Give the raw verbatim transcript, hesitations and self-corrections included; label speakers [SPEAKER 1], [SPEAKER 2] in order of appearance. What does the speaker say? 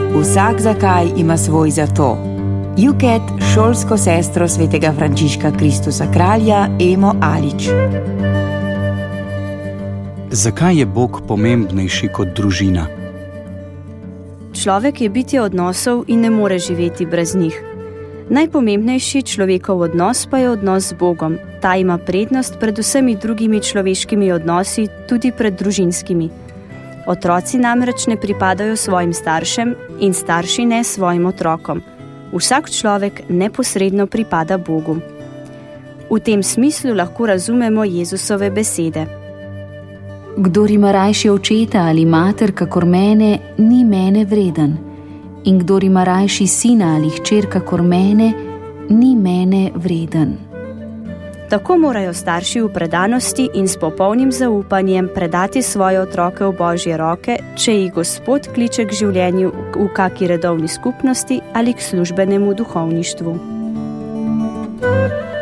[SPEAKER 1] Vsak zakaj ima svoj zato. Juket, šolsko sestro svetega Frančiška Kristusa kralja Emo Alič.
[SPEAKER 2] Zakaj je Bog pomembnejši kot družina?
[SPEAKER 3] Človek je bitje odnosov in ne more živeti brez njih. Najpomembnejši človekov odnos pa je odnos z Bogom. Ta ima prednost pred vsemi drugimi človeškimi odnosi, tudi pred družinskimi. Otroci namreč ne pripadajo svojim staršem in starši ne svojim otrokom. Vsak človek neposredno pripada Bogu. V tem smislu lahko razumemo Jezusove besede.
[SPEAKER 4] Kdor ima rajši očeta ali mater kakor mene, ni mene vreden. In kdor ima rajši sina ali hčer kakor mene, ni mene vreden.
[SPEAKER 3] Tako morajo starši v predanosti in s popolnim zaupanjem predati svoje otroke v Božje roke, če jih Gospod kliče k življenju v kaki redovni skupnosti ali k službenemu duhovništvu.